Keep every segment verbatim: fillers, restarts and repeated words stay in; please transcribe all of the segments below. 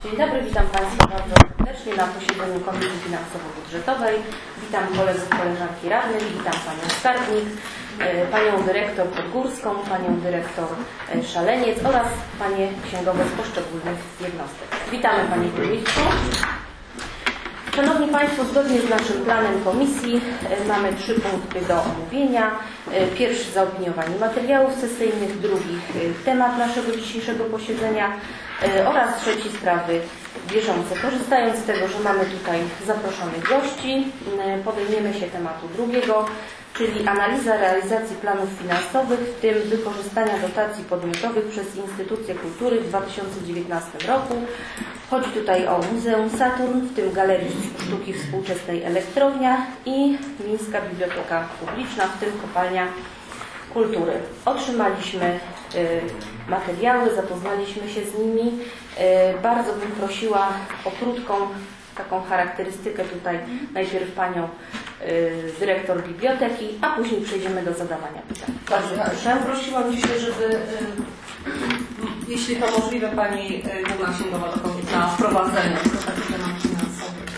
Dzień dobry, witam Państwa bardzo serdecznie na posiedzeniu Komisji Finansowo-Budżetowej. Witam kolegów, koleżanki radnych, witam Panią Skarbnik, Panią Dyrektor Podgórską, Panią Dyrektor Szaleniec oraz Panie księgowe z poszczególnych jednostek. Witamy Panie Burmistrzu. Szanowni Państwo, zgodnie z naszym planem Komisji mamy trzy punkty do omówienia. Pierwszy zaopiniowanie materiałów sesyjnych, drugi temat naszego dzisiejszego posiedzenia oraz trzeci sprawy bieżące. Korzystając z tego, że mamy tutaj zaproszonych gości, podejmiemy się tematu drugiego, czyli analiza realizacji planów finansowych, w tym wykorzystania dotacji podmiotowych przez instytucje kultury w dwa tysiące dziewiętnastym roku. Chodzi tutaj o Muzeum Saturn, w tym Galerię Sztuki Współczesnej Elektrownia i Miejska Biblioteka Publiczna, w tym Kopalnia Kultury. Otrzymaliśmy y, materiały, zapoznaliśmy się z nimi. Y, bardzo bym prosiła o krótką taką charakterystykę tutaj, najpierw Panią y, Dyrektor Biblioteki, a później przejdziemy do zadawania pytań. Bardzo proszę. Prosiłam dzisiaj, żeby, y, jeśli to możliwe, Pani y, Główna Księgowa na wprowadzenie do takich tematów finansowych.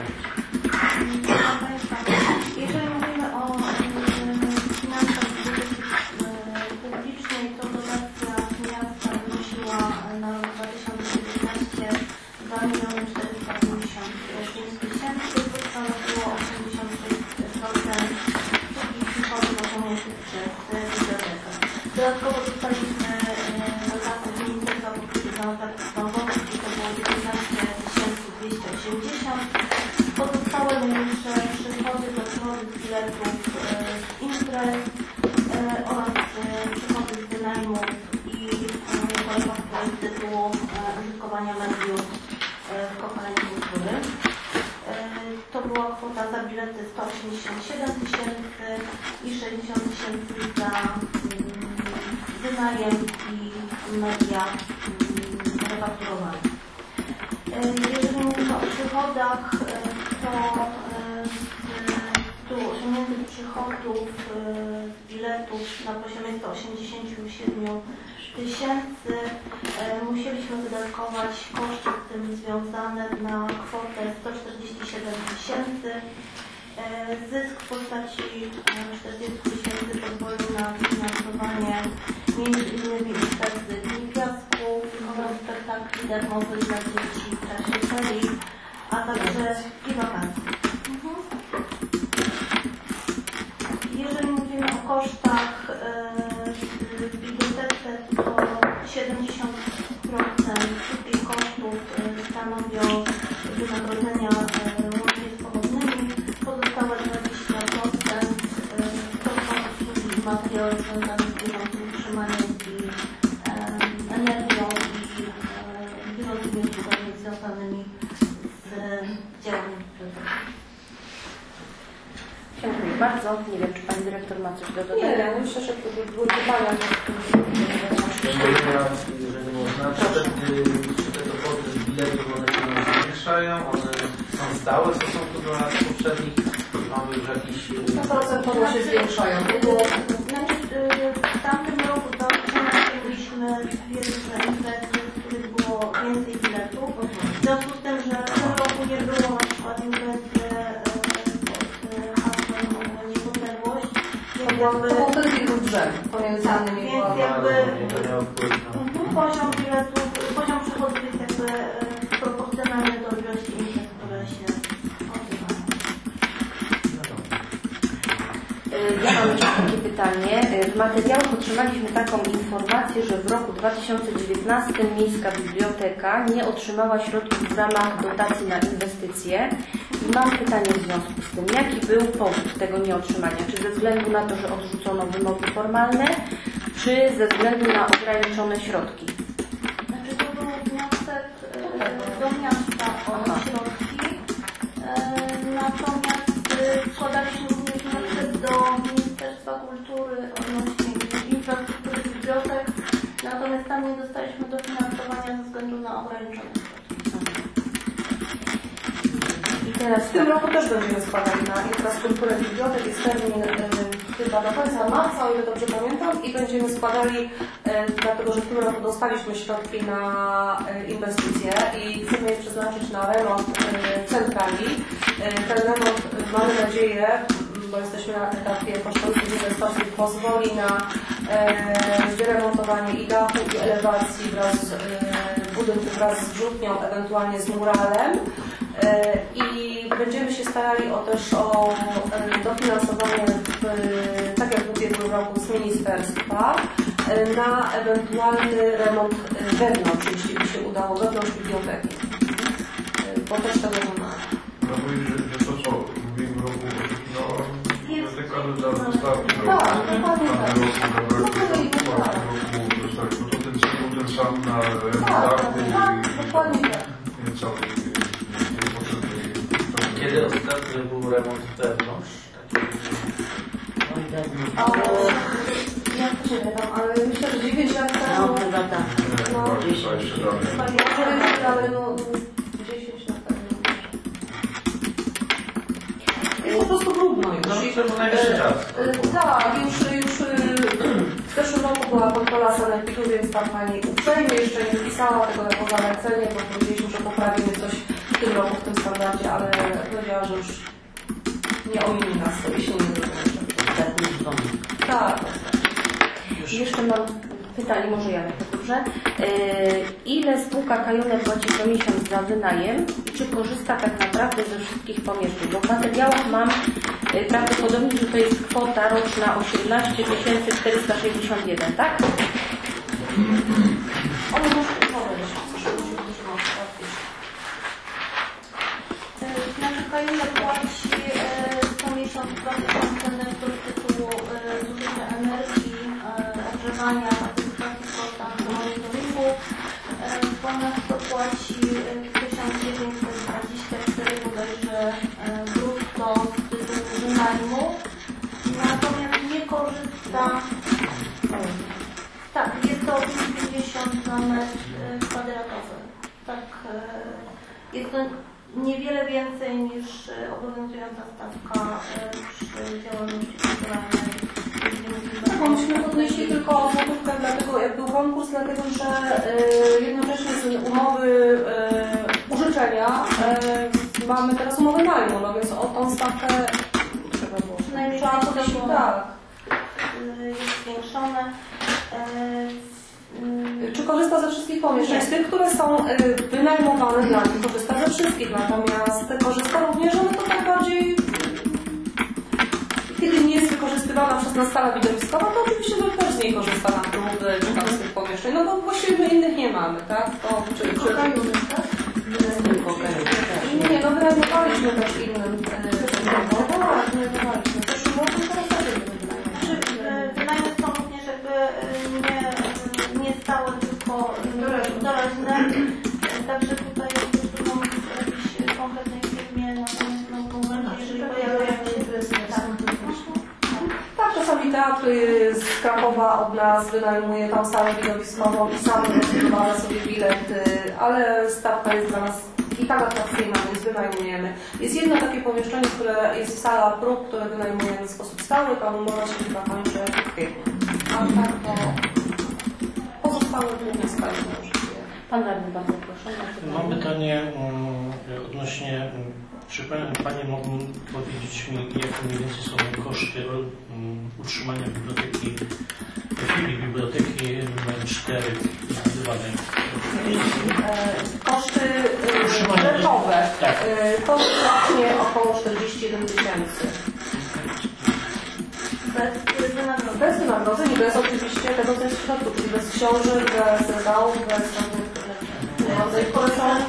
Jeżeli mówimy o finansach publicznej, to dotacja miasta wynosiła na rok dwa tysiące dziewiętnasty dwa miliony czterysta pięćdziesiąt pięć tysięcy, to stanowiło osiemdziesiąt sześć procent wszystkich przychodów osiągniętych przez bibliotekę. Dodatkowo dostaliśmy dotację z Ministerstwa Kultury za opłatę bankowych, i to było dziewiętnaście tysięcy dwieście osiemdziesiąt. Pozostałe najmniejsze przychody to przychody z biletów, z imprez oraz przychody z wynajmów i kolekcji z tytułu użytkowania mediów w Kopalni Kultury. To była kwota za bilety sto osiemdziesiąt siedem tysięcy i sześćdziesiąt tysięcy za wynajem i media refakturowane. Jeżeli mówimy o przychodach, to z tytułu osiągniętych przychodów z biletów na poziomie sto osiemdziesiąt siedem tysięcy musieliśmy wydatkować koszty z tym związane na kwotę sto czterdzieści siedem tysięcy. Zysk w postaci czterdziestu tysięcy pozwolił na finansowanie między innymi imprezy Dni Piasków oraz spektakli darmowych dla dzieci w czasie ferii, a także i wakacji. Mhm. Jeżeli mówimy o kosztach w bibliotece, to siedemdziesiąt procent wszystkich kosztów stanowią wynagrodzenia łącznie z pochodnymi, pozostałe dwadzieścia procent to są usługi i materiały związane z bieżącym utrzymaniem i energią i bieżącymi usługami związanymi z działaniem biblioteki. Dziękuję bardzo. Nie wiem, czy Pani Dyrektor ma coś do dodania. Nie, myślę, że to były pytania. Jeżeli można, czy te, czy te dochody z biletów one się zwiększają, one są stałe w stosunku do lat poprzednich? Mamy już jakiś... sto procent się zwiększają. Znaczy, w tamtym roku do mieliśmy dwie różne imprezy, w których było więcej biletów. W związku z tym, że w tym roku nie było na przykład imprezy To był taki budżet pomiędzy innymi. Więc jakby poziom biletów, poziom przychodów jest jakby proporcjonalny do ilości imprez, które się odbywają. Ja mam jeszcze takie pytanie. W materiałach otrzymaliśmy taką informację, że w roku dwa tysiące dziewiętnastym Miejska Biblioteka nie otrzymała środków w ramach dotacji na inwestycje. I mam pytanie w związku z tym, jaki był powód tego nieotrzymania? Czy ze względu na to, że odrzucono wymogi formalne, czy ze względu na ograniczone środki? Znaczy to był wniosek do miasta o środki, natomiast składaliśmy również wniosek do Ministerstwa Kultury odnośnie infrastruktury bibliotek, natomiast tam nie dostaliśmy dofinansowania ze względu na ograniczone środki. Teraz W tym roku też będziemy składali na infrastrukturę bibliotek. Jest termin y, chyba do końca marca, o ile dobrze pamiętam, i będziemy składali, y, dlatego że w tym roku dostaliśmy środki na y, inwestycje i chcemy je przeznaczyć na remont y, centrali. Y, ten remont, y, mamy nadzieję, bo jesteśmy na etapie kosztownych inwestycji, pozwoli na y, wyremontowanie i dachu, i elewacji wraz z y, budynku wraz z rzutnią, ewentualnie z muralem. I będziemy się starali o też o dofinansowanie, w, tak jak w ubiegłym roku, z ministerstwa na ewentualny remont wewnątrz, jeśli by się udało, wewnątrz biblioteki. Bo też tego nie ma. No mówisz, że to co w ubiegłym roku no, biblioteka dla dostawki do Tak, dokładnie tak. roku dostać, bo to ten cykl ten sam na Tak, tak, dokładnie tak. nie cały. Kiedy ostatnio był remont wewnątrz? A, ja też nie wiem, ale myślę, że dziewięć lat temu. No, chyba tak. No, ale no dziesięć lat temu. Jest po prostu brudno już. No, to był najwyższy czas. Tak, już, już w zeszłym roku była kontrola sanepidu, więc tam pani uprzejmie jeszcze nie wpisała tego jako zalecenie, bo powiedzieliśmy, że poprawimy coś w tym roku w tym standardzie, ale powiedziała, że już nie ominie nas to, jeśli nie zrobimy. Tak. Jeszcze mam pytanie, może ja to dobrze. Yy, ile spółka Kajunek płaci co miesiąc za wynajem i czy korzysta tak naprawdę ze wszystkich pomieszczeń? Bo w materiałach mam yy, prawdopodobnie, że to jest kwota roczna osiemnaście tysięcy czterysta sześćdziesiąt jeden, tak? One muszą powiedzieć, co się Znaczy Kajunek płaci co miesiąc dwa tysiące netto z tytułu zużycia energii, ogrzewania, partycypacji w kosztach monitoringu. Ponadto płaci tysiąc dziewięćset dwadzieścia cztery bodajże brutto z tytułu wynajmu. Natomiast nie korzysta. Tak, jest to pięćdziesiąt na metr kwadratowy. Tak, jest to niewiele więcej niż obowiązująca stawka przy działalności kulturalnej. Tak, bo myśmy podnieśli tylko złotówkę, dlatego jak był konkurs, dlatego że y, jednocześnie z umowy y, użyczenia y, mamy teraz umowę najmu, no więc o tą stawkę trzeba było. Przynajmniej Trzeba to podnieść, było, tak. jest zwiększone. Czy korzysta ze wszystkich pomieszczeń? Z tych, które są y, wynajmowane dla nich, korzysta ze wszystkich, natomiast korzysta również, ale to tak bardziej, kiedy nie jest wykorzystywana przez nas sala widowiskowa, to oczywiście że też z niej korzysta na próby, czy tam z tych pomieszczeń. No bo właściwie my innych nie mamy, tak? To, czy, czy... Nie, no wynajmowaliśmy też innym. Y, tak, wynajmowaliśmy. Też było to teraz Wynajmy są również jakby nie, nie stałe, tylko doraźne. Także tutaj jakby są w jakiejś konkretnej firmie, natomiast no, jeżeli pojawiają się tak, czasami teatr z Krakowa od nas wynajmuje tam salę widowiskową i sami rozdawane sobie bilety, ale stawka jest dla nas i tak atrakcyjna, więc wynajmujemy. Jest jedno takie pomieszczenie, które jest sala prób, które wynajmujemy w sposób stały, tam umowa się chyba kończy w kwietniu. A tak to pozostałe głównie skali możecie. Pan radny, bardzo proszę. Mam pytanie um, odnośnie, um, czy Panie mogą powiedzieć mi, jakie mniej więcej są koszty um, utrzymania biblioteki, filii biblioteki numer cztery zbudowanej? Koszty rzeczowe. Tak. To rocznie około czterdzieści jeden tysięcy. bez wynagrodzenia. Bez wynagrodzeń, bez oczywiście tego, co jest w środku, czyli bez książek, bez dałów, bez żadnych które są.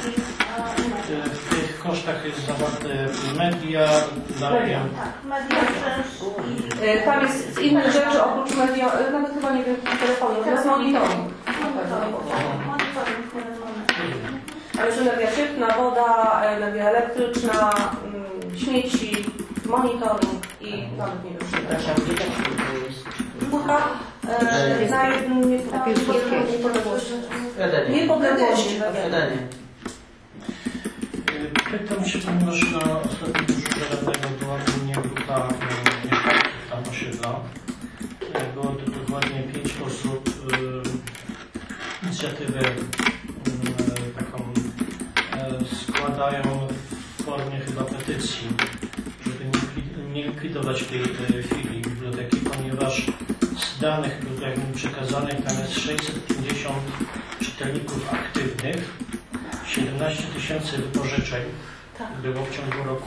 W tych kosztach jest zawarte media, Media. Tak, media też i Tam jest z innych rzeczy oprócz media, nawet chyba nie wiem, na telefonie, to jest monitoring. monitoring telefonu. Ale jest energia cieplna, woda, energia elektryczna, śmieci, monitoring i nawet nie wiem, czy Przepraszam, gdzie ta czwórka jest? czwórka e, na jednym niepodległości. W Edenie. Niepodległości. W Edenie. Pytam się, ponieważ na ostatnim dyżurze radnego była u mnie grupa e, mieszkańców tam osiedla. E, Było to dokładnie pięć osób. E, inicjatywę e, taką e, składają w formie chyba petycji, żeby nie, nie likwidować tej e, filii biblioteki, ponieważ z danych, które jak mi przekazanych, tam jest sześćset pięćdziesiąt czytelników aktywnych, siedemnaście tysięcy wypożyczeń było w ciągu roku.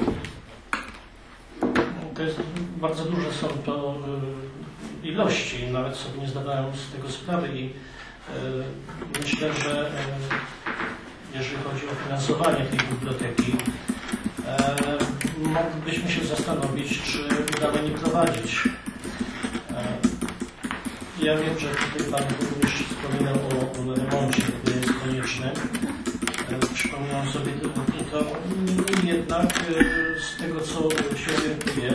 To jest bardzo duże są to y, ilości, nawet sobie nie zdawają z tego sprawy i y, myślę, że y, jeżeli chodzi o finansowanie tej biblioteki, y, moglibyśmy się zastanowić, czy dalej nie prowadzić. Y, ja wiem, że tutaj Pan również wspominał o, o remoncie, który jest konieczny. Przypominam sobie tylko to, jednak z tego, co się orientuję,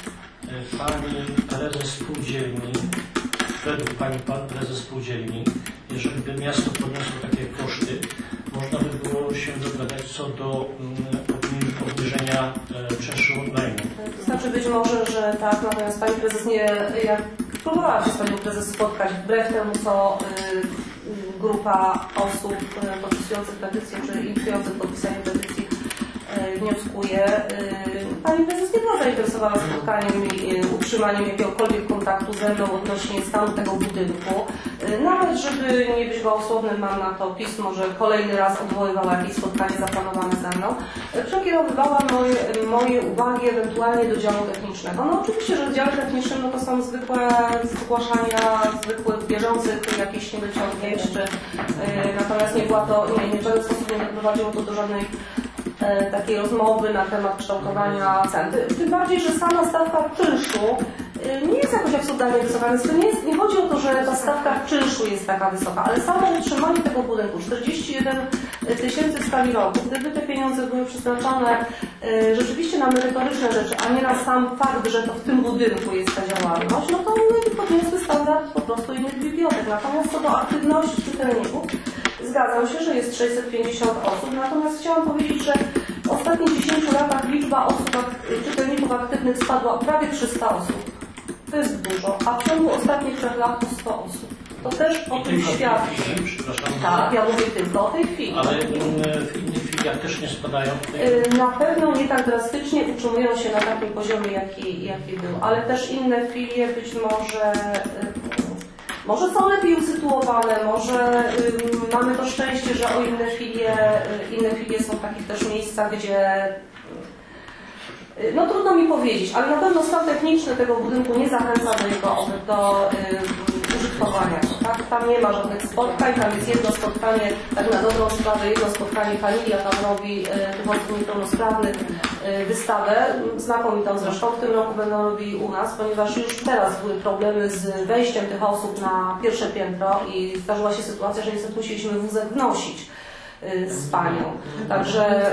pani prezes spółdzielni, według pani prezes spółdzielni, jeżeli by miasto podniosło takie koszty, można by było się dogadać co do obniżenia czynszu najmu. To znaczy być może, że tak, natomiast pani prezes nie, jak próbowała się z panią prezes spotkać, wbrew temu, co y, grupa osób y, podpisujących petycję, czy inicjujących podpisanie petycji y, wnioskuje. Y, pani prezes nie była zainteresowana spotkaniem i y, utrzymaniem jakiegokolwiek kontaktu ze mną odnośnie stanu tego budynku. Y, nawet, żeby nie być gołosłownym, mam na to pismo, że kolejny raz odwoływała jakieś spotkanie zaplanowane ze mną. Y, przekierowywała moje, moje uwagi ewentualnie do działu technicznego. No oczywiście, że w dziale technicznym no to są zwykłe zgłaszania zwykłych, bieżących jakichś niedociągnięć, czy, y, natomiast nie była to, nie, nie w żaden sposób nie doprowadziło to do żadnej y, takiej rozmowy na temat kształtowania cen. Tym bardziej, że sama stawka czynszu y, nie jest jakoś absurdalnie wysoka, więc to nie, jest, nie chodzi o to, że ta stawka czynszu jest taka wysoka, ale samo utrzymanie tego budynku, czterdzieści jeden tysięcy w skali roku, gdyby te pieniądze były przeznaczone y, rzeczywiście na merytoryczne rzeczy, a nie na sam fakt, że to w tym budynku jest ta działalność, no to my podniosły standard po prostu innych bibliotek. Natomiast co do aktywności czytelników, zgadzam się, że jest sześćset pięćdziesiąt osób, natomiast chciałam powiedzieć, że w ostatnich dziesięciu latach liczba osób, czytelników aktywnych spadła o prawie trzysta osób. To jest dużo, a w ciągu ostatnich trzech lat to sto osób. To też o tym świadczy. Tak, ja mówię tylko o tej chwili. Ale w innych chwilach też nie spadają? Na pewno nie tak drastycznie, utrzymują się na takim poziomie, jaki, jaki był, ale też inne filie być może, może są lepiej usytuowane, może mamy to szczęście, że o inne filie, inne filie są w takich też miejscach, gdzie no trudno mi powiedzieć, ale na pewno stan techniczny tego budynku nie zachęca do jego do, y, użytkowania. Tak? Tam nie ma żadnych spotkań, tam jest jedno spotkanie, tak na dobrą sprawę, jedno spotkanie Kamilia, tam robi y, tych osób niepełnosprawnych y, wystawę, znakomitą zresztą, w tym roku będą robili u nas, ponieważ już teraz były problemy z wejściem tych osób na pierwsze piętro i zdarzyła się sytuacja, że niestety musieliśmy wózek wnosić z panią. Także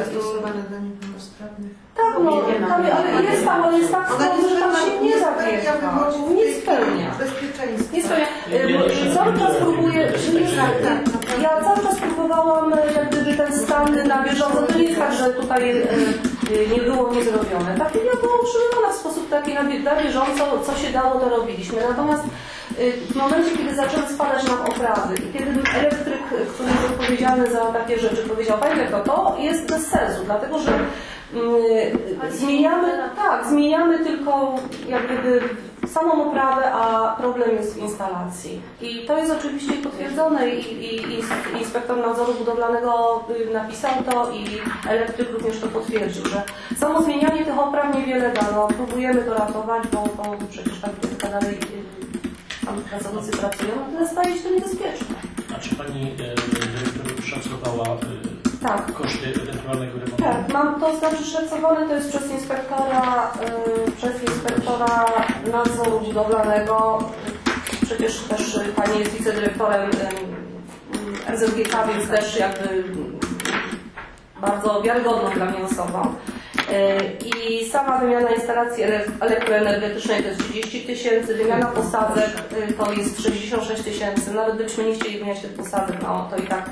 tak, no, tam, ale jest tam, ale jest tak strony, że tam się nie zabiega, nie spełnia. Nie spełnia. Cały czas próbuję, ja cały czas próbowałam jak gdyby ten stan na bieżąco, to nie jest tak, że tutaj nie było niezrobione. Ta filia była utrzymywana w sposób taki na bieżąco, co się dało, to robiliśmy. Natomiast w momencie, kiedy zaczęły spadać nam oprawy i kiedy elektryk, który jest odpowiedzialny za takie rzeczy, powiedział: Panie dyrektor, to jest bez sensu, dlatego że yy, zmieniamy, tak, zmieniamy tylko jak gdyby samą oprawę, a problem jest w instalacji. I to jest oczywiście potwierdzone i, i, i inspektor nadzoru budowlanego napisał to i elektryk również to potwierdził, że samo zmienianie tych opraw niewiele da. No, próbujemy to ratować, bo, bo przecież ta biblioteka dalej tam pracownicy pracują, ale staje się to niebezpieczne. A czy Pani e, dyrektor szacowała e, tak. koszty ewentualnego remontu? Tak, mam to znaczy szacowane, to jest przez inspektora, e, przez inspektora nadzoru budowlanego. Przecież też Pani jest wicedyrektorem e, M Z G K, więc też jakby bardzo wiarygodną dla mnie osobą. I sama wymiana instalacji elektroenergetycznej to jest trzydzieści tysięcy, wymiana posadzek to jest sześćdziesiąt sześć tysięcy. Nawet gdybyśmy nie chcieli wymieniać tych posadzek, no to i tak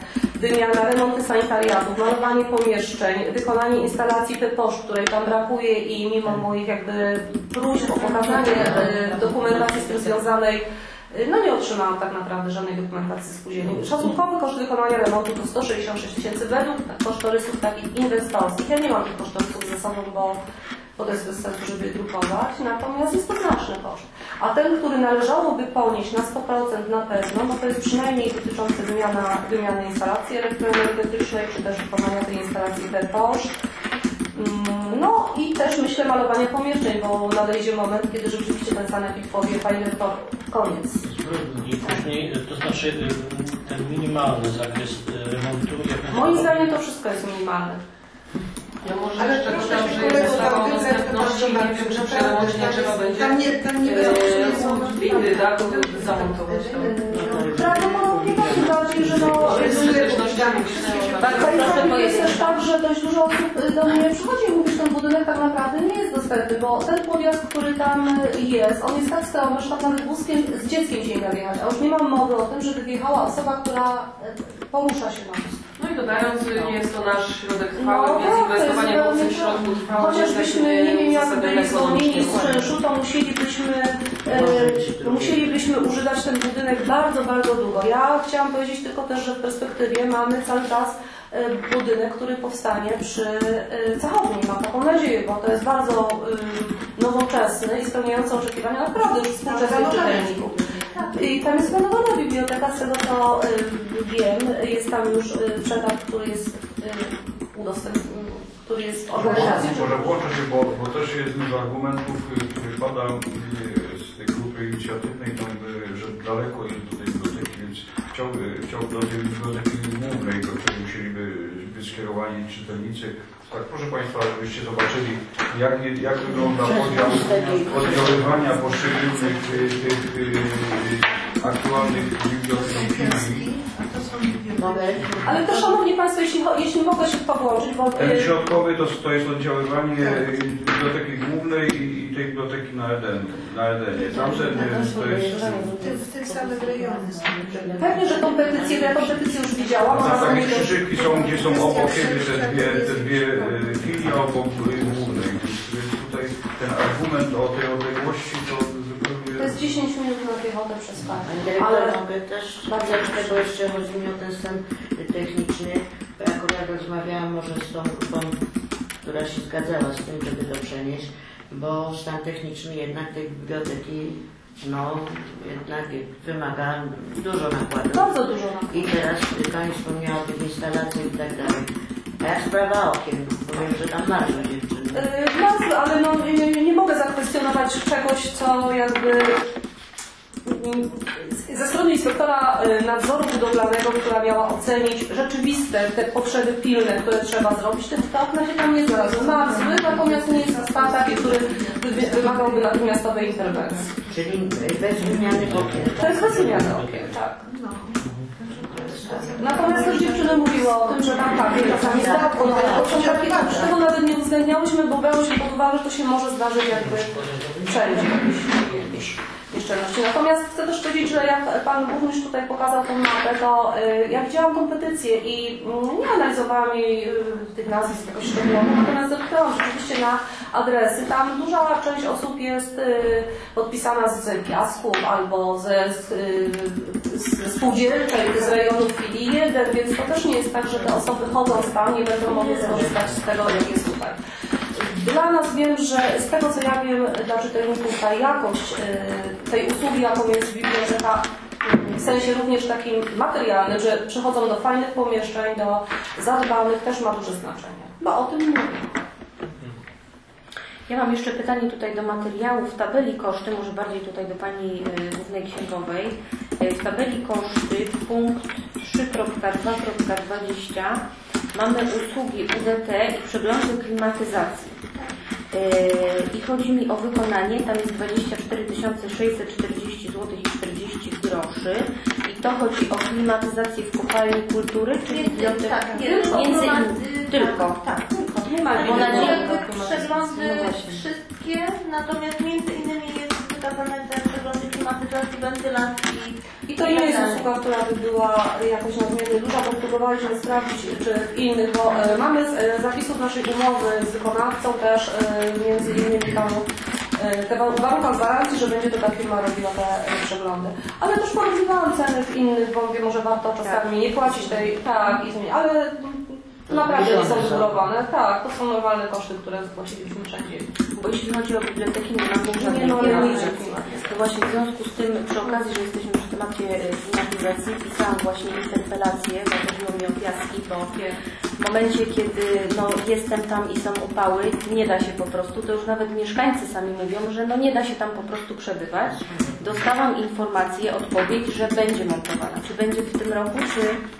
wymiana, remonty sanitariatów, malowanie pomieszczeń, wykonanie instalacji P-Posz, której tam brakuje i mimo moich jakby próśb o pokazanie e, dokumentacji z tym związanej, no nie otrzymałam tak naprawdę żadnej dokumentacji z spółdzielni. Szacunkowy koszt wykonania remontu to sto sześćdziesiąt sześć tysięcy według kosztorysów takich inwestorskich. Ja nie mam tych kosztorysów ze sobą, bo, bo to jest bez sensu, żeby je drukować, natomiast jest to znaczny koszt. A ten, który należałoby ponieść na sto procent na pewno, no to jest przynajmniej dotyczący wymiana, wymiany instalacji elektroenergetycznej, czy też wykonania tej instalacji P-Posz. No i też myślę malowanie pomieszczeń, bo nadejdzie moment, kiedy rzeczywiście ten sanepid powie, Pani Dyrektor, koniec. I później, to znaczy ten minimalny zakres remontu. Moim zdaniem to wszystko jest minimalne. Ja może ale jeszcze dodam, że jest ustawa o dostępności i nie wiem, czy przełącznie trzeba będzie tam nie, tam nie e, windy, tak, zamontować. Prawdopodobnie tak, tym bardziej, że no... Bardzo jest też tak, że dość dużo osób do mnie przychodzi i mówi, że ten budynek tak naprawdę nie jest dostępny, bo ten podjazd, który tam jest, on jest tak stromy, że tak nawet wózkiem z dzieckiem się nie da wjechać. A już nie mam mowy o tym, żeby wjechała osoba, która porusza się na wózku. No i dodając, nie jest to nasz środek trwały, no, więc inwestowanie w tych środków trwałych. Chociażbyśmy, nie wiem, jak byli zwolnieni z czynszu, to musielibyśmy, e, musielibyśmy używać ten budynek bardzo, bardzo długo. Ja chciałam powiedzieć tylko też, że w perspektywie mamy cały czas e, budynek, który powstanie przy e, Cechowni. Mam taką nadzieję, bo to jest bardzo e, nowoczesny i spełniający oczekiwania naprawdę już współczesnych czytelników. I tam jest planowana biblioteka, z tego co y, wiem, jest tam już y, przetarg, który jest y, udostępniony, który jest organizacji. Może włączę się, bo, bo też jeden z argumentów, który pada z tej grupy inicjatywnej, tam, że daleko jest do tej biblioteki, więc chciałby, chciałby do tej biblioteki głównej, do której musieliby być skierowani czytelnicy. Tak, proszę Państwa, żebyście zobaczyli, jak, jak wygląda podział oddziaływania poszczególnych tych, tych aktualnych bibliotek. Ale to, Szanowni Państwo, jeśli, jeśli mogę się połączyć, bo... Ten środkowy to, to jest oddziaływanie biblioteki głównej i, i tej biblioteki na Edenie. Na Edenie. Tamten to jest... W tych samych rejonach. Pewnie, że tą petycję, ja tą petycję już widziałam. Tam takie krzyżyki są, gdzie są obok siebie te dwie, te dwie filie obok głównej. Więc tutaj ten argument o tej odległości to zupełnie... To jest dziesięć minut na piechotę przez parę. Ale mogę też bardzo tego jeszcze chodzi mi o ten stan techniczny. Akurat rozmawiałam może z tą grupą, która się zgadzała z tym, żeby to przenieść, bo stan techniczny jednak tej biblioteki no jednak wymaga dużo nakładu. Bardzo dużo nakładu. I teraz Pani wspomniała o tych instalacjach i tak dalej. A jak sprawa okien? Powiem, że tam marzą dziewczyny. Yy, ale no, nie, nie mogę zakwestionować czegoś, co jakby ze strony inspektora nadzoru budowlanego, która miała ocenić rzeczywiste te potrzeby pilne, które trzeba zrobić, te okna się tam nie znalazły. Marzły, natomiast nie jest stan taki, który wymagałby natychmiastowej interwencji. Czyli bez wymiany okien. To jest bez wymiany okien, tak. Natomiast też dziewczyny mówiły o tym, że tam tak, czasami tak, to są takie, tego nawet nie uwzględniałyśmy, bo brałyśmy pod uwagę, że to się może zdarzyć jakby wszędzie jakieś nieszczelności. Natomiast chcę też powiedzieć, że jak Pan Burmistrz tutaj pokazał tą mapę, to y, ja widziałam tą petycję i y, nie analizowałam jej y, tych nazwisk jakoś szczegółowo, natomiast zapytałam rzeczywiście na adresy. Tam duża część osób jest y, podpisana z Piasków albo ze z, y, z spółdzielczej, z rejonu filii jeden, więc to też nie jest tak, że te osoby chodząc tam nie będą mogły skorzystać z tego, jak jest tutaj. Dla nas wiem, że z tego co ja wiem, dla czytelników ta jakość y, tej usługi, jaką jest biblioteka, w sensie również takim materialnym, że przychodzą do fajnych pomieszczeń, do zadbanych, też ma duże znaczenie. Bo o tym mówię. Ja mam jeszcze pytanie tutaj do materiałów. W tabeli koszty, może bardziej tutaj do Pani y, Głównej Księgowej. Y, w tabeli koszty punkt trzy kropka dwa kropka dwadzieścia mamy usługi U D T i przeglądy klimatyzacji. Yy, I chodzi mi o wykonanie, tam jest dwadzieścia cztery tysiące sześćset czterdzieści złotych i czterdzieści groszy i to chodzi o klimatyzację w kopalni kultury, czy biblioteki? Tak, tylko. Między innymi, tylko. Tak, tylko. Nie ma bo jakby przeglądy wszystkie, natomiast między innymi jest wykazane te przeglądy klimatyzacji klimatyzacji, wentylacji. I to nie jest usługa, która by była jakoś nadmiernie duża, bo próbowaliśmy sprawdzić, czy w innych, bo e, mamy z e, zapisów naszej umowy z wykonawcą też e, między innymi tam e, te warunka gwarancji, że będzie to ta firma robiła te e, przeglądy. Ale też porównywałam ceny w innych, bo mówię, może warto czasami nie płacić tej, tak, i zmienić, ale naprawdę nie są zbudowane. Tak, to są normalne koszty, które zapłaciliśmy wszędzie. Bo jeśli chodzi o biblioteki, nie mamy żadnej Nie mamy klimatyzacji. nic. To właśnie w związku z tym, przy okazji, że jesteśmy przy temacie klimatyzacji, pisałam właśnie interpelację, bo chodziło mi o piaski, bo w momencie, kiedy no, jestem tam i są upały, nie da się po prostu, to już nawet mieszkańcy sami mówią, że no nie da się tam po prostu przebywać. Dostałam informację, odpowiedź, że będzie montowana. Czy będzie w tym roku, czy...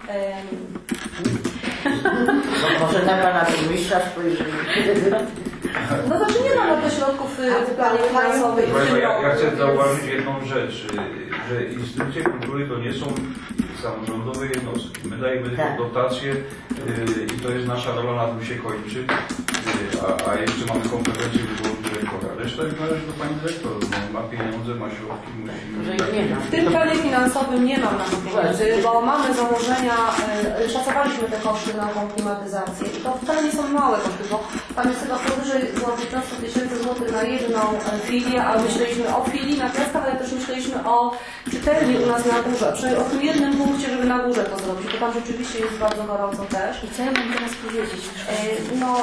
No, może na pana burmistrza spojrzymy. No to czy nie ma na to środków y, w planie finansowym? Państwo, ja, ja chcę zauważyć jedną rzecz, że instytucje kultury to nie są samorządowe jednostki. My dajemy tylko Tak. dotacje yy, i to jest nasza rola, na tym się kończy. Yy, a, a jeszcze mamy kompetencje wyboru dyrektora. Reszta należy do pani dyrektor. No, ma pieniądze, ma środki, musi... W tym planie finansowym nie mam na to pieniędzy, bo mamy założenia, y, szacowaliśmy te koszty na tą klimatyzację i to wcale nie są małe koszty, bo tam jest chyba powyżej piętnaście tysięcy złotych na jedną filię, ale myśleliśmy o filii na Piastach, ale też myśleliśmy o czytelni u nas na górze, przynajmniej o tym jednym punkcie, żeby na górze to zrobić, bo tam rzeczywiście jest bardzo gorąco też. I co ja mam teraz powiedzieć? E, no,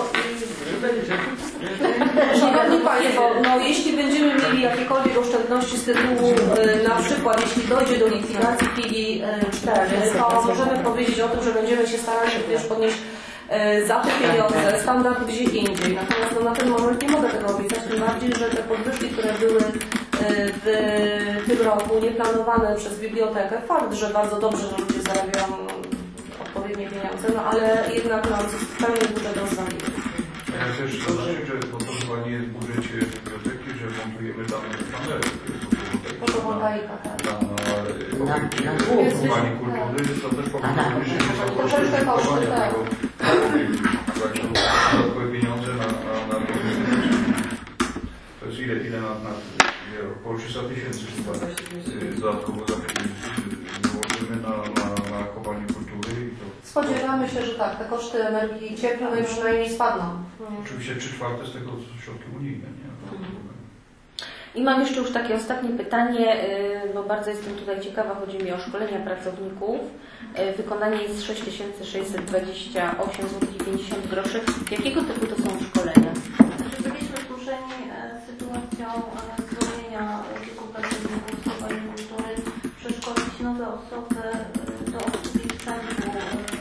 i, Szanowni Państwo, no jeśli będziemy mieli jakiekolwiek oszczędności z tytułu, e, na przykład jeśli dojdzie do likwidacji filii cztery, to możemy powiedzieć o tym, że będziemy się starali również podnieść e, za te pieniądze standard gdzie indziej. Natomiast no, na ten moment nie mogę tego obiecać, tym bardziej, że te podwyżki, które były w tym roku nieplanowane przez bibliotekę, fakt, że bardzo dobrze, że ludzie zarabiają odpowiednie pieniądze, no ale jednak nam pełny budżet rozwalili. Ja też zaznaczyć, że to chyba nie jest w budżecie biblioteki, że montujemy tam panele. Fotowoltaika, tak. Na uchowanie kultury, to też powinno się Troszeczkę koszty, tak. Dodatkowe pieniądze na, na, na to jest ile, ile na, na około trzysta tysięcy chyba dodatkowo założymy na, na, na chowanie kultury. I to, spodziewamy się, że tak, te koszty energii cieplnej przynajmniej spadną. Oczywiście trzy czwarte z tego są środki unijne, nie? I mam jeszcze już takie ostatnie pytanie, bo bardzo jestem tutaj ciekawa, chodzi mi o szkolenia pracowników. Wykonanie jest sześć tysięcy sześćset dwadzieścia osiem złotych pięćdziesiąt groszy. Jakiego typu to są szkolenia? Byliśmy zmuszeni sytuacją zwolnienia kilku pracowników z chowania kultury, przeszkolić nowe osoby do obsługi sprzętu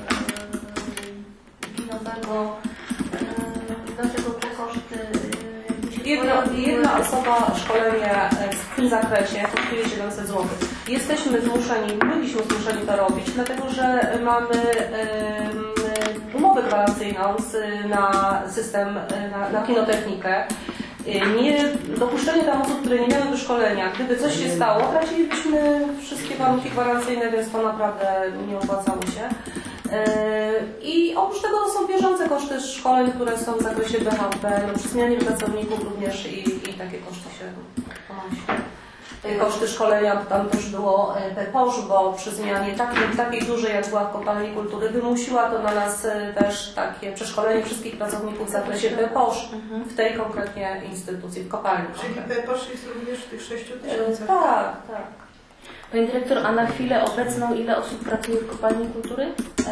kinowego. Dlaczego te koszty? Jedna, jedna osoba szkolenie w tym zakresie kosztuje siedemset złotych. Jesteśmy zmuszeni, byliśmy zmuszeni to robić, dlatego że mamy um, umowę gwarancyjną z, na system, na, na kinotechnikę. Nie, dopuszczenie tam osób, które nie miały wyszkolenia. Gdyby coś się stało, tracilibyśmy wszystkie warunki gwarancyjne, więc to naprawdę nie opłacało się. I oprócz tego są bieżące koszty szkoleń, które są w zakresie B H P, no, przy zmianie pracowników również i, i takie koszty się ponosi. Koszty szkolenia, tam też było P P O Sz, bo przy zmianie takiej, takiej dużej, jak była w kopalni kultury, wymusiła to na nas też takie przeszkolenie wszystkich pracowników w zakresie P P O Sz w tej konkretnie instytucji, w kopalni. Czyli P P O Sz jest również w tych sześciu tysiącach? Tak, tak. Pani dyrektor, a na chwilę obecną ile osób pracuje w kopalni kultury?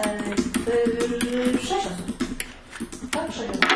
Sześć osób. Tak, sześć osób.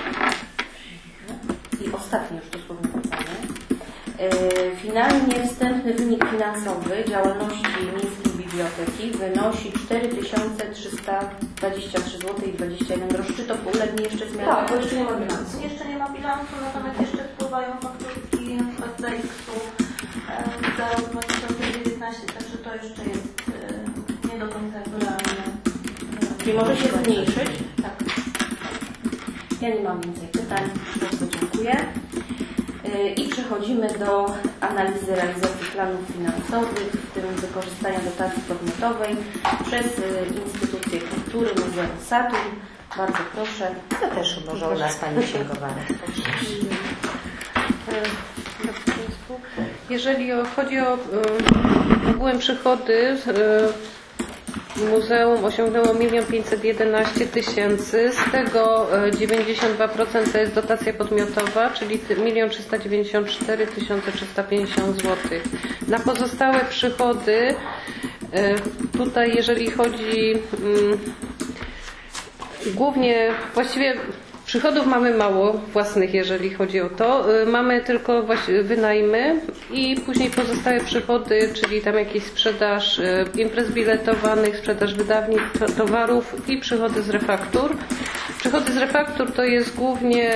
I ostatnie już dosłownie pytanie. Finalnie wstępny wynik finansowy działalności Miejskiej Biblioteki wynosi cztery tysiące trzysta dwadzieścia trzy złotych dwadzieścia jeden groszy. Czy to ulegnie jeszcze zmianie? Tak, to jeszcze nie ma bilansu. Jeszcze nie ma bilansu, natomiast jeszcze wpływają fakturki na przykład z Dejksu za rok dwa tysiące dziewiętnasty, także to jeszcze jest nie do końca realne. Czyli może się zmniejszyć? Tak. Ja nie mam więcej pytań. Bardzo dziękuję. I przechodzimy do analizy realizacji planów finansowych, w tym wykorzystania dotacji podmiotowej przez instytucje kultury, Muzeum Saturn. Bardzo proszę. To też może u nas Pani księgowana. Jeżeli o- chodzi o y, ogółem przychody, y, muzeum osiągnęło milion pięćset jedenaście tysięcy, z tego y, dziewięćdziesiąt dwa procent to jest dotacja podmiotowa, czyli milion trzysta dziewięćdziesiąt cztery tysiące trzysta pięćdziesiąt złotych. Na pozostałe przychody, y, tutaj jeżeli chodzi y, głównie, właściwie przychodów mamy mało własnych, jeżeli chodzi o to. Mamy tylko właśnie wynajmy i później pozostałe przychody, czyli tam jakieś sprzedaż imprez biletowanych, sprzedaż wydawnictw towarów i przychody z refaktur. Przychody z refaktur to jest głównie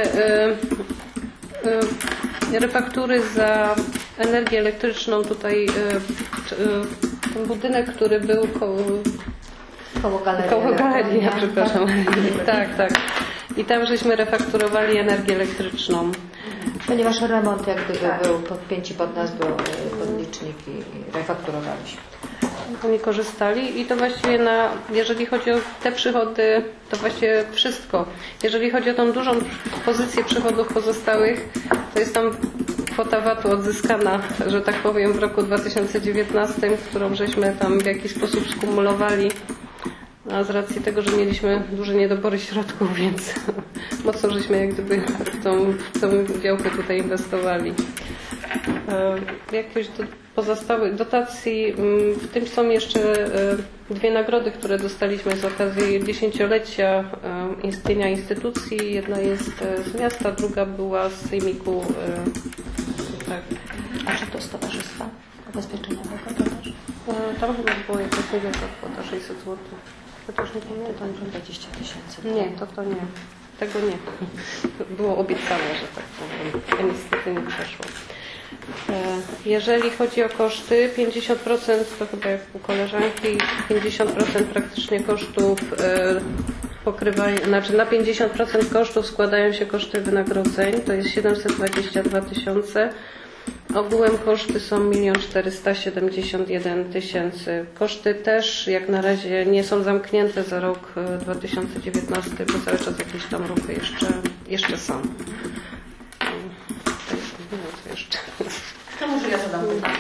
refaktury za energię elektryczną. Tutaj ten budynek, który był koło, Koło galerii. koło galerii, ja przepraszam. Tak, tak. I tam żeśmy refakturowali energię elektryczną. Ponieważ remont jak gdyby był, podpięci pod nas był podlicznik i refakturowaliśmy. Oni korzystali i to właściwie na, jeżeli chodzi o te przychody, to właściwie wszystko. Jeżeli chodzi o tą dużą pozycję przychodów pozostałych, to jest tam kwota vatu odzyskana, że tak powiem, w roku dwa tysiące dziewiętnastym, którą żeśmy tam w jakiś sposób skumulowali. A z racji tego, że mieliśmy duże niedobory środków, więc mocno żeśmy jak gdyby w tą, w tą działkę tutaj inwestowali. Jakieś do pozostałych dotacji, w tym są jeszcze dwie nagrody, które dostaliśmy z okazji dziesięciolecia istnienia instytucji. Jedna jest z miasta, druga była z sejmiku. Tak. A czy to z Towarzystwa Ubezpieczeniowego to też? Tam chyba było jakaś niewielka kwota, sześćset złotych. Chociaż nie pamiętam. dwadzieścia tysięcy. Nie, to to nie. Tego nie. Było obiecane, że tak powiem. A niestety nie przeszło. Jeżeli chodzi o koszty, pięćdziesiąt procent to chyba jak u koleżanki, pięćdziesiąt procent praktycznie kosztów pokrywają, znaczy na pięćdziesiąt procent kosztów składają się koszty wynagrodzeń, to jest siedemset dwadzieścia dwa tysiące. Ogółem koszty są milion czterysta siedemdziesiąt jeden tysięcy. Koszty też jak na razie nie są zamknięte za rok dwa tysiące dziewiętnasty, bo cały czas jakieś tam ruchy jeszcze, jeszcze są. Nie wiem, co jeszcze. To może ja zadam pytanie.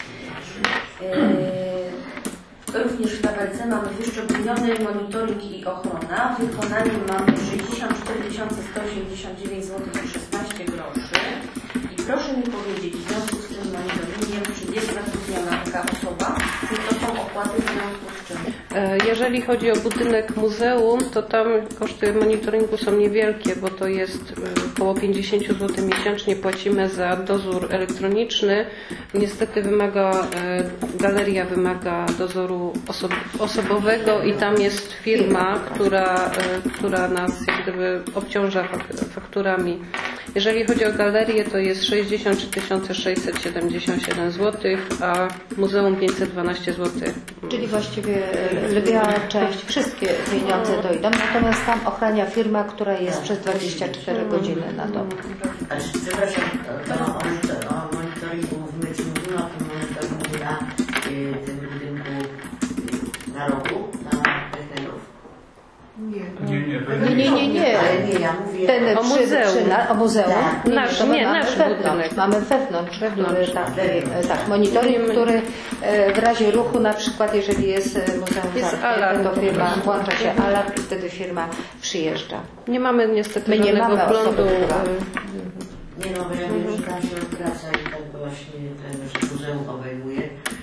Yy, również w tabelce mamy wyszczególniony monitoring i ochrona. W wykonaniu mamy sześćdziesiąt cztery tysiące sto osiemdziesiąt dziewięć złotych i szesnaście groszy. I proszę mi powiedzieć, w związku z tym monitoringiem, czy jest zatrudniona taka osoba, czy to są opłaty w związku z czym? Jeżeli chodzi o budynek muzeum, to tam koszty monitoringu są niewielkie, bo to jest około pięćdziesiąt złotych miesięcznie płacimy za dozór elektroniczny. Niestety wymaga, galeria wymaga dozoru osob osobowego i tam jest firma, która, która nas jak gdyby obciąża fakturami. Jeżeli chodzi o galerię, to jest sześćdziesiąt trzy tysiące sześćset siedemdziesiąt siedem złotych, a muzeum pięćset dwanaście złotych. Czyli właściwie lwia część, wszystkie pieniądze dojdą, natomiast tam ochrania firma, która jest przez dwadzieścia cztery godziny na dobę. Ale przepraszam, to o monitoringu w Myciu mówimy o tym monitoringu na y, tym budynku na rogu, na technologów. Nie, nie, to Nie, nie, nie, nie. Ale nie, ja mówię Ten o przy, muzeum. Przy, na, o muzeum. Tak. Nie, Nasz- to my nie, mamy nasz wewnątrz. budynek. Mamy wewnątrz, Wewnątrz. który, tak, e, tak, monitoring, który e, w razie ruchu, na przykład jeżeli jest e, muzeum Jest zamknięte, alarm to po firma prostu. włącza się alarm i wtedy firma przyjeżdża. Nie mamy niestety My nie żadnego mamy wglądu. osoby, która- Nie no, bo ja wiem, że tam się odwraca i tak właśnie ten, że muzeum obejmuje.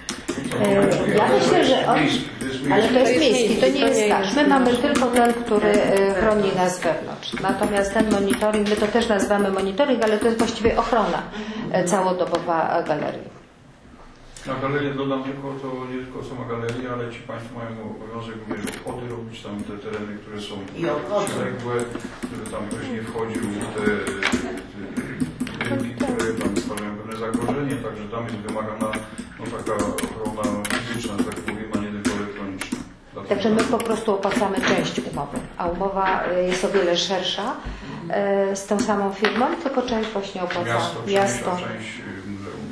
E, Ja myślę, że on, ale to jest miejski, to nie jest nasz. My mamy tylko ten, który e, chroni nas wewnątrz. Natomiast ten monitoring, my to też nazywamy monitoring, ale to jest właściwie ochrona e, całodobowa galerii. Na galerię dodam tylko, to nie tylko sama galeria, ale ci Państwo mają obowiązek również obchody robić tam te tereny, które są I obchody. przyległe, żeby tam ktoś nie wchodził w te, te budynki, które tam stanowią pewne zagrożenie, także tam jest wymagana no, taka ochrona fizyczna, tak powiem, a nie tylko elektroniczna. Dlatego Także my po prostu opłacamy część umowy, a umowa e, jest o wiele szersza e, z tą samą firmą, tylko część właśnie opłaca miasto, miasto. miasto. część y, muzeum.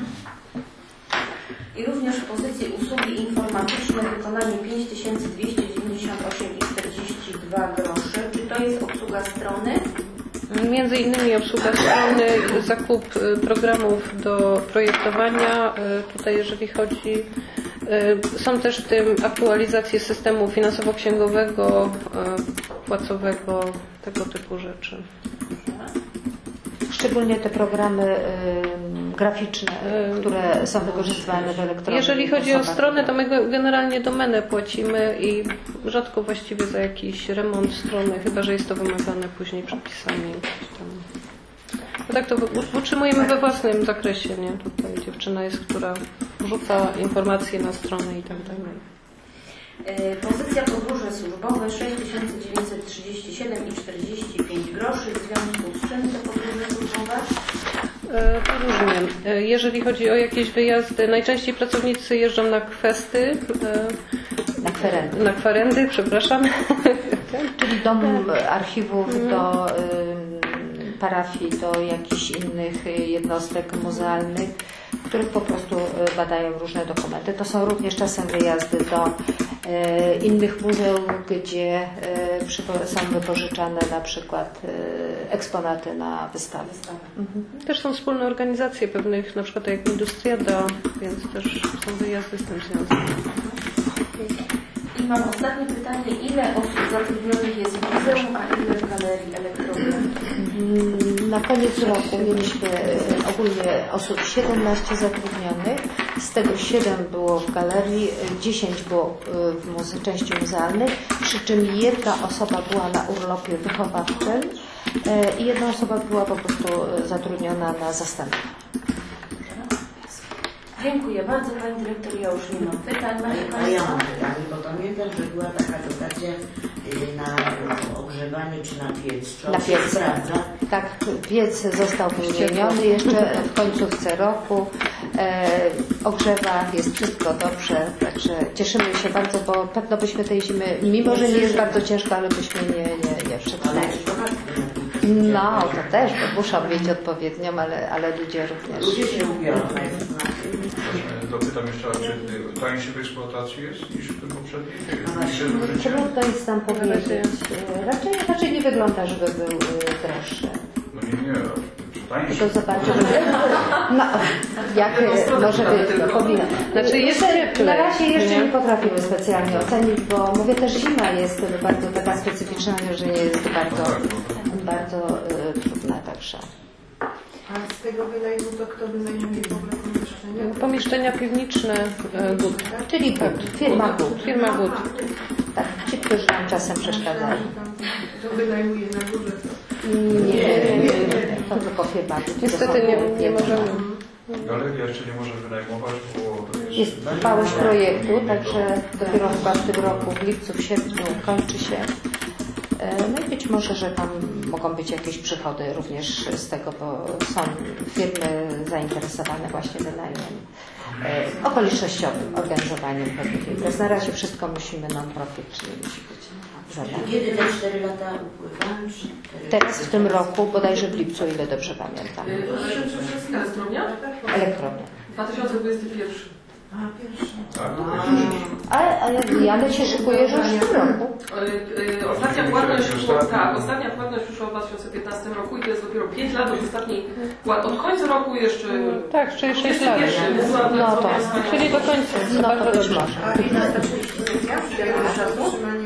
I również w pozycji usługi informatyczne wykonanie pięć tysięcy dwieście dziewięćdziesiąt osiem i czterdzieści dwa groszy. Czy to jest obsługa strony? Między innymi obsługa strony, zakup programów do projektowania. Tutaj jeżeli chodzi, są też w tym aktualizacje systemu finansowo-księgowego, płacowego, tego typu rzeczy. Szczególnie te programy y, graficzne, które są wykorzystywane w elektronice. Jeżeli chodzi o stronę, to my generalnie domenę płacimy i rzadko właściwie za jakiś remont strony, chyba że jest to wymagane później przepisami. No tak to utrzymujemy we własnym zakresie, nie? Tutaj dziewczyna jest, która wrzuca informacje na stronę i tak dalej. Pozycja podróże służbowe sześć tysięcy dziewięćset trzydzieści siedem i czterdzieści pięć groszy. W związku z czym te podróże służbowe? Różnie. Jeżeli chodzi o jakieś wyjazdy, najczęściej pracownicy jeżdżą na kwesty. Na kwerendy. Na kwerendy, przepraszam. Czyli dom archiwów do y, parafii, do jakichś innych jednostek muzealnych, w których po prostu badają różne dokumenty. To są również czasem wyjazdy do e, innych muzeów, gdzie e, są wypożyczane na przykład e, eksponaty na wystawy. Mhm. Też są wspólne organizacje pewnych, na przykład jak Industriada, więc też są wyjazdy z tym związane. I mam ostatnie pytanie. Ile osób zatrudnionych jest w muzeum, a ile w galerii elektronicznej? Na koniec roku mieliśmy ogólnie osób siedemnaście zatrudnionych, z tego siedem było w galerii, dziesięć było w muze- części muzealnej, przy czym jedna osoba była na urlopie wychowawczym i jedna osoba była po prostu zatrudniona na zastępstwo. Dziękuję bardzo. Pani Dyrektor, ja już nie mam pytań. A ja mam pytanie, bo pamiętam, że była taka dotacja na ogrzewanie czy na piec. Czy na piec. Sprawdza? Tak, piec został wymieniony jeszcze w końcówce roku. E, ogrzewa, jest wszystko dobrze, także cieszymy się bardzo, bo pewno byśmy tej zimy, mimo że nie jest bardzo ciężko, ale byśmy nie, nie, nie przetrwali. No, to też, bo muszą mieć odpowiednią, ale, ale ludzie również. Ludzie się ubiorą. Dopytam jeszcze raz, czy tańszy w eksploatacji jest niż w tym poprzednim? Trudno jest nam powiedzieć. Raczej, raczej nie wygląda, żeby był droższy. No nie, nie, czy tańszy? To zobaczymy. No, jak może być, powinno. Znaczy jeszcze, na razie jeszcze nie potrafimy specjalnie ocenić, bo mówię też zima jest bardzo taka specyficzna, że nie jest bardzo, bardzo y, trudna także. A z tego wynajmu to kto wynajmuje w ogóle pomieszczenia? Pomieszczenia piwniczne G U D. Czyli G U D, firma G U D. Firma G U D. Tak, ci, którzy nam czasem przeszkadzają. To wynajmuje na górze. Nie, nie, nie, nie, to tylko firma G U D. Niestety nie, nie możemy. Galeria jeszcze nie może wynajmować, bo to jest... Jest trwałość projektu, także dopiero chyba w tym roku, w lipcu, w sierpniu kończy się. No i być może, że tam mogą być jakieś przychody również z tego, bo są firmy zainteresowane właśnie wynajmem e, okolicznościowym, organizowaniem pewnych imprez. Na razie wszystko musimy non-profit, czyli musi być zadane. Kiedy te cztery lata upływają? Teraz w tym roku, bodajże w lipcu, ile dobrze pamiętam. Elektrownia? Elektrownia. dwa tysiące dwudziesty pierwszy. A, pierwszy. A, a ja, ja się szykuję, że już w tym roku. Yy, ostatnia płatność przyszła, tak, ostatnia płatność przyszła w dwa tysiące piętnastym roku i to jest dopiero pięć lat od ostatniej płat. Od końca roku jeszcze... Tak, czyli sześć lat. No to, czyli do końca. no to być może. A ile to utrzymanie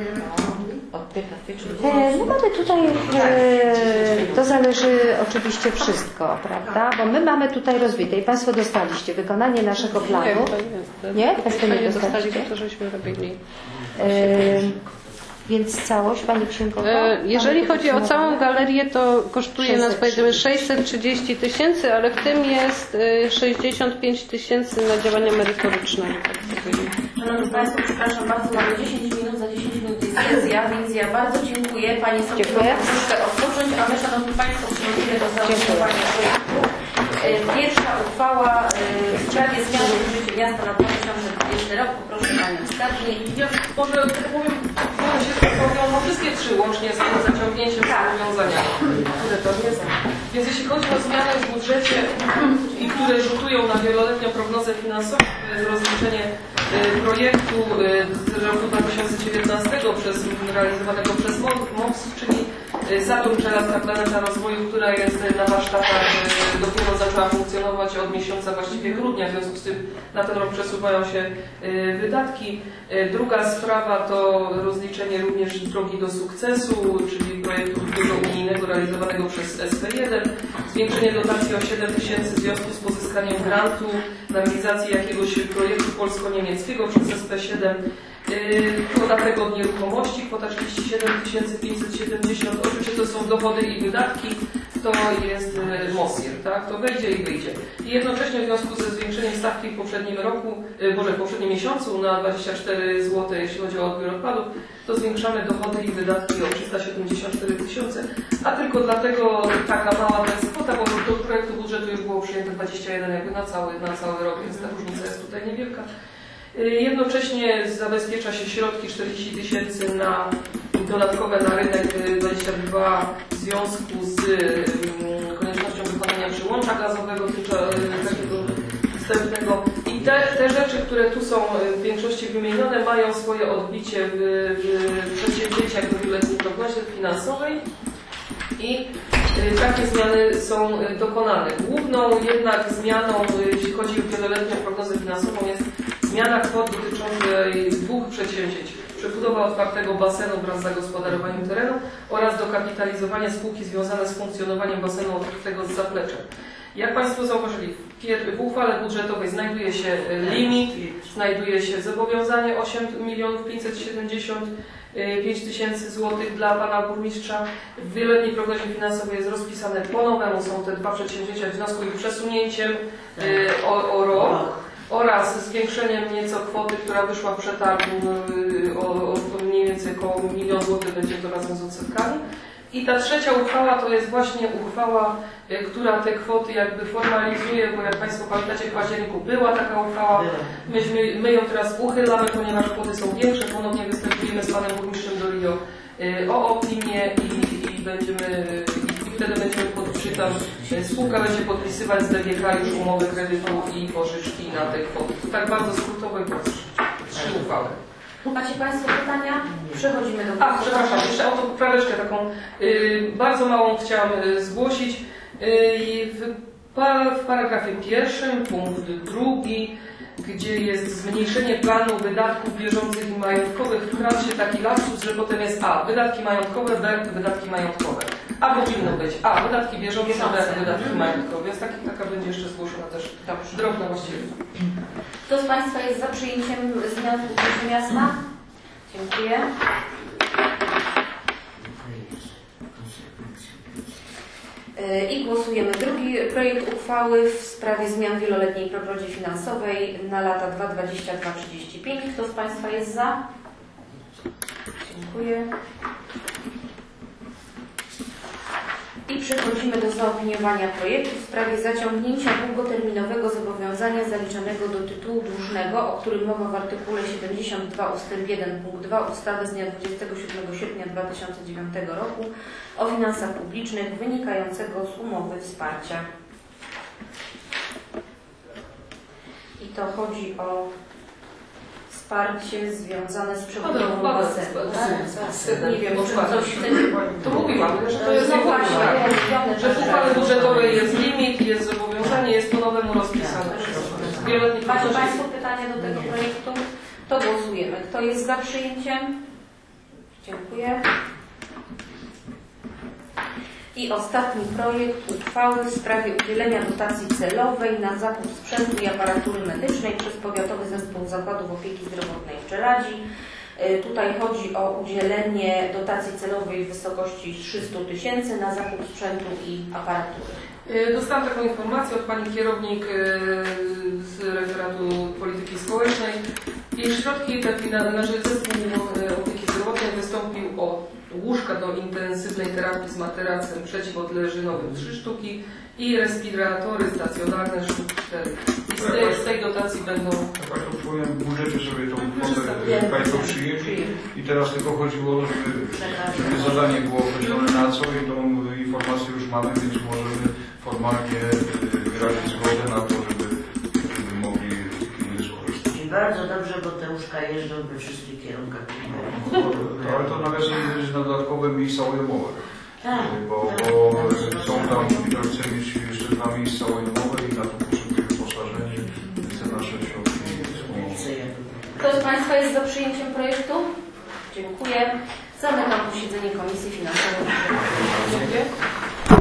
E, no mamy tutaj, e, to zależy oczywiście wszystko, prawda? Bo my mamy tutaj rozbite i Państwo dostaliście wykonanie naszego planu. Nie, Nie? Państwo nie nie dostali, dostaliście? to żeśmy robili. E, Więc całość, Pani Księgowa? Jeżeli chodzi o całą galerię, to kosztuje nas powiedzmy sześćset trzydzieści tysięcy, ale w tym jest sześćdziesiąt pięć tysięcy na działania merytoryczne. Szanowni Państwo, przepraszam bardzo, mamy dziesięć minut, za dziesięć minut jest sesja, więc ja bardzo dziękuję. Pani sobie Dziękuję. troszkę odpocząć, a my, Szanowni Państwo, przechodzimy do zaopiniowania projektu. Pierwsza uchwała w sprawie zmiany budżetu miasta na dwa tysiące dwudziesty rok. Proszę Panią Skarbnik. Ja może tak powiem, one się powiążą wszystkie trzy łącznie z tym zaciągnięciem zobowiązania, które to jest. Więc jeśli chodzi o zmiany w budżecie, i które rzutują na wieloletnią prognozę finansową, to jest rozliczenie projektu z roku dwa tysiące dziewiętnastego przez, realizowanego przez M O P S, czyli Saturn, żelazna planeta rozwoju, która jest na warsztatach, dopiero zaczęła funkcjonować od miesiąca właściwie grudnia, w związku z tym na ten rok przesuwają się wydatki. Druga sprawa to rozliczenie również drogi do sukcesu, czyli projektu drugiego unijnego realizowanego przez S P jeden, zwiększenie dotacji o siedem tysięcy w związku z pozyskaniem grantu na realizację jakiegoś projektu polsko-niemieckiego przez S P siedem. Podatek od nieruchomości, kwota trzydzieści siedem tysięcy pięćset siedemdziesiąt. Oczywiście to są dochody i wydatki, to jest MOSIR, tak? To wejdzie i wyjdzie. I jednocześnie w związku ze zwiększeniem stawki w poprzednim roku, może w poprzednim miesiącu na dwadzieścia cztery złote, jeśli chodzi o odbiór odpadów, to zwiększamy dochody i wydatki o trzysta siedemdziesiąt cztery tysiące, a tylko dlatego taka mała to jest kwota, bo do projektu budżetu już było przyjęte dwadzieścia jeden jakby na cały, na cały rok, więc ta różnica jest tutaj niewielka. Jednocześnie zabezpiecza się środki czterdzieści tysięcy na dodatkowe na rynek dwadzieścia dwa w związku z koniecznością wykonania przyłącza gazowego takiego wstępnego. I te, te rzeczy, które tu są w większości wymienione, mają swoje odbicie w, w przedsięwzięciach w wieloletniej prognozie finansowej. I takie zmiany są dokonane. Główną jednak zmianą, jeśli chodzi o wieloletnią prognozę finansową, jest zmiana kwot dotyczącej dwóch przedsięwzięć. Przebudowa otwartego basenu wraz z zagospodarowaniem terenu oraz dokapitalizowanie spółki związane z funkcjonowaniem basenu otwartego z zapleczem. Jak Państwo zauważyli, w uchwale budżetowej znajduje się limit, znajduje się zobowiązanie osiem milionów pięćset siedemdziesiąt pięć tysięcy złotych dla Pana Burmistrza. W wieloletniej prognozie finansowej jest rozpisane po nowemu, są te dwa przedsięwzięcia w związku z ich przesunięciem o, o rok oraz zwiększeniem nieco kwoty, która wyszła w przetargu o, o mniej więcej około milion złotych, będzie to razem z odsetkami. I ta trzecia uchwała to jest właśnie uchwała, która te kwoty jakby formalizuje, bo jak Państwo pamiętacie, w październiku była taka uchwała, myśmy, my ją teraz uchylamy, ponieważ kwoty są większe, ponownie występujemy z Panem Burmistrzem do Rio o opinię i, i będziemy, i wtedy będziemy podczytam, spółka będzie podpisywać z D G K już umowy kredytu i pożyczki na te kwoty. To tak bardzo skrótowo i proszę. Trzy uchwały. Macie Państwo pytania? Przechodzimy do... A, przepraszam, jeszcze o tą popraweczkę taką y, bardzo małą chciałam y, zgłosić. Y, w, pa, w paragrafie pierwszym, punkt drugi, gdzie jest zmniejszenie planu wydatków bieżących i majątkowych, wkradł się taki lapsus, że potem jest A, wydatki majątkowe, B, wydatki majątkowe. A powinno być A, wydatki bieżące, B, wydatki majątkowe. Więc taki, taka będzie jeszcze zgłoszona też drobna właściwie. Kto z Państwa jest za przyjęciem zmian w budżecie miasta? Dziękuję. I głosujemy drugi projekt uchwały w sprawie zmian w wieloletniej prognozie finansowej na lata dwa tysiące dwudziesty do dwa tysiące trzydziestego piątego. Kto z Państwa jest za? Dziękuję. I przechodzimy do zaopiniowania projektu w sprawie zaciągnięcia długoterminowego zobowiązania zaliczanego do tytułu dłużnego, o którym mowa w artykule siedemdziesiąt dwa ustęp jeden punkt dwa ustawy z dnia dwudziestego siódmego sierpnia dwa tysiące dziewiątego roku o finansach publicznych wynikającego z umowy wsparcia. I to chodzi o wsparcie związane z przebudową basenu. Nie wiem, czy coś wtedy... To mówiłam, że to jest nieważne, że w uchwale budżetowej jest limit, jest zobowiązanie, jest po nowemu rozpisane. Macie Państwo pytania do tego projektu? To głosujemy. Kto jest za przyjęciem? Dziękuję. I ostatni projekt uchwały w sprawie udzielenia dotacji celowej na zakup sprzętu i aparatury medycznej przez Powiatowy Zespół Zakładów Opieki Zdrowotnej w Czeladzi. Tutaj chodzi o udzielenie dotacji celowej w wysokości trzysta tysięcy na zakup sprzętu i aparatury. Dostałam taką informację od Pani kierownik z referatu polityki społecznej. Jej środki na Zespół Opieki Zdrowotnej wystąpił o łóżka do intensywnej terapii z materacem przeciwodleżynowym trzy sztuki i respiratory stacjonarne cztery. I z tej, z tej dotacji będą... Tak jak powiem, w budżecie sobie tą kwotę Państwo przyjęli i teraz tylko chodziło o to, żeby, żeby zadanie było określone na co i tą informację już mamy, więc możemy formalnie wyrazić zgodę na to, żeby, żeby mogli skorzystać. I bardzo dobrze, bo te łóżka jeżdżą we wszystkich kierunkach. Ale to nawiasem będzie na dodatkowe miejsca ujmowe. bo, bo są tam, szpital chce mieć jeszcze dwa miejsca łajnowe i na to potrzebuje wyposażenie, więc te nasze środki są. Kto z Państwa jest za przyjęciem projektu? Dziękuję. Zamykam posiedzenie Komisji Finansowej. Dziękuję.